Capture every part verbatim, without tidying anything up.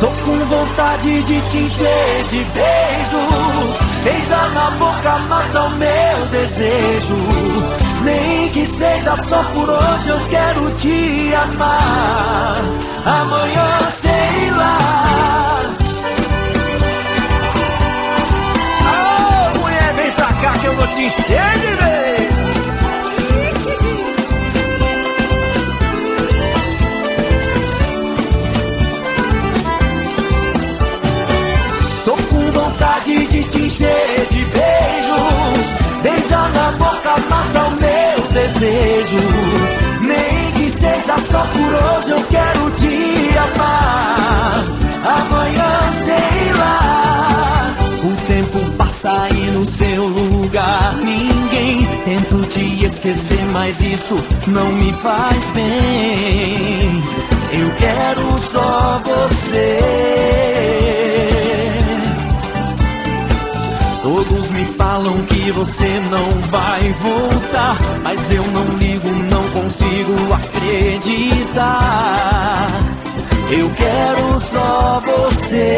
Tô com vontade de te encher de beijo. Beijar na boca mata o meu desejo. Nem que seja só por hoje, eu quero te amar. Amanhã sei lá. Ô, mulher, vem pra cá que eu vou te encher de beijo. Tô com vontade de te encher de beijos. Beijar na boca mata o meu desejo. Nem que seja só por hoje, eu quero te amar. Amanhã sei lá. O tempo passa e no seu lugar ninguém. Tento te esquecer, mas isso não me faz bem. Eu quero só você. Todos me falam que você não vai voltar, mas eu não ligo, não consigo acreditar. Eu quero só você.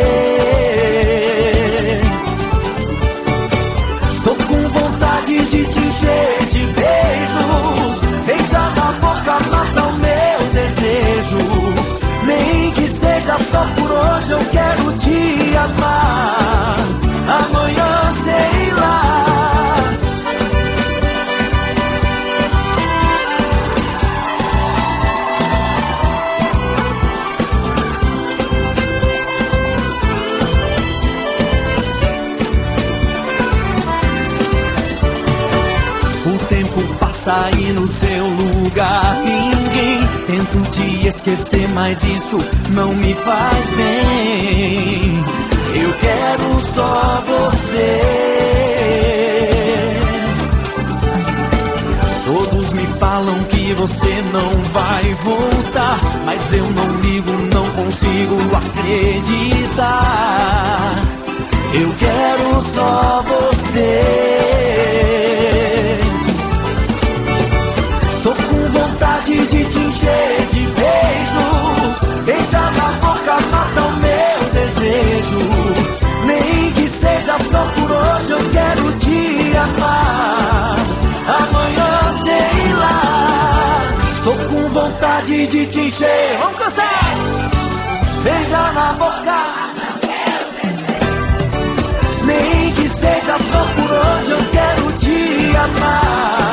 Tô com vontade de te encher de beijos. Beijar na boca mata o meu desejo. Nem que seja só por hoje, eu quero te amar. Amanhã sei lá. O tempo passa e no seu lugar ninguém. Tento te esquecer, mas isso não me faz bem. Eu quero só você. Todos me falam que você não vai voltar, mas eu não ligo, não consigo acreditar. Eu quero só você. Tô com vontade de te encher de beijos. Beijar na boca mata o meu desejo. Nem que seja só por hoje, eu quero te amar. Amanhã sei lá. Tô com vontade de te encher. Vamos cantar! Beijar na boca. Nem que seja só por hoje, eu quero te amar.